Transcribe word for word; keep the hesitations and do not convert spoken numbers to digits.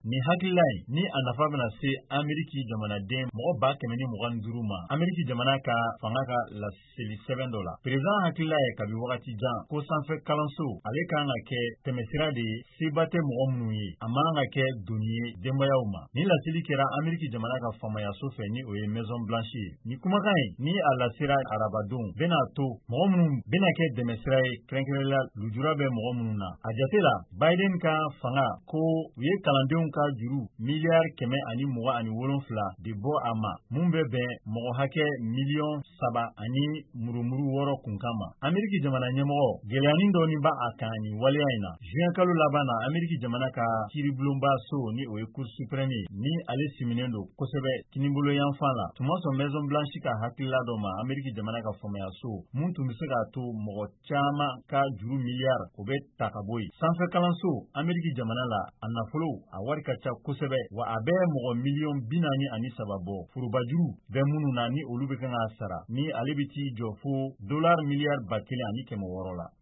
Ni hakilila ye ni a nafa bɛna se Ameriki jamanaden mɔgɔ ba kɛmɛ ni mugan ni duuru ma Ameriki jamana ka fanga ka laseli sɛbɛn dɔ la. Président hakilila ye kabi wagati jan ko sanfɛ kalanso ale kan ka kɛ tɛmɛsira de ye seba tɛ mɔgɔ minnu ye a man ka kɛ doni ye denbayaw ma. Ni laseli kɛra Ameriki jamana ka famayaso fɛ ni o ye Maison Blanche ye. Ni kumakan ye ni a lasera arabadon bɛna to mɔgɔ minnu bɛna kɛ dɛmɛsira ye kɛrɛnkɛrɛnla lujura bɛ mɔgɔ minnu na. A jate la Biden ka fanga ko u ye kalandenw ka juru miliyari kɛmɛ ani mugan ani wolonfila de bɔ a ma mun bɛ bɛn mɔgɔ hakɛ miliyɔn saba ani murumuru wɔɔrɔ kunkan ma. Ameriki jamana ɲɛmɔgɔ gɛlɛyanin dɔɔni ba a kan ni waleya in na. Juin kalo laban na Ameriki jamana ka kiiribulonba so ni o ye Cour suprême ye ni ale siminen don kosɛbɛ kinibolo yanfan la. Tuma sɔn Maison Blanche ka hakilila dɔ ma Ameriki jamana ka fɔmaya so mun tun bɛ se k'a to mɔgɔ caman ka juru miliyari o bɛ ta ka bɔ yen. Sanfɛ kalanso Ameriki jamana la a nafolo a wari ka ca kosɛbɛ wa a bɛ mɔgɔ miliyɔn bi naani ani saba bɔ. Forobajuru bɛ minnu na ni olu bɛ kan k'a sara ni ale bɛ t'i jɔ fo dolari miliyari ba kelen ani kɛmɛ wɔɔrɔ la.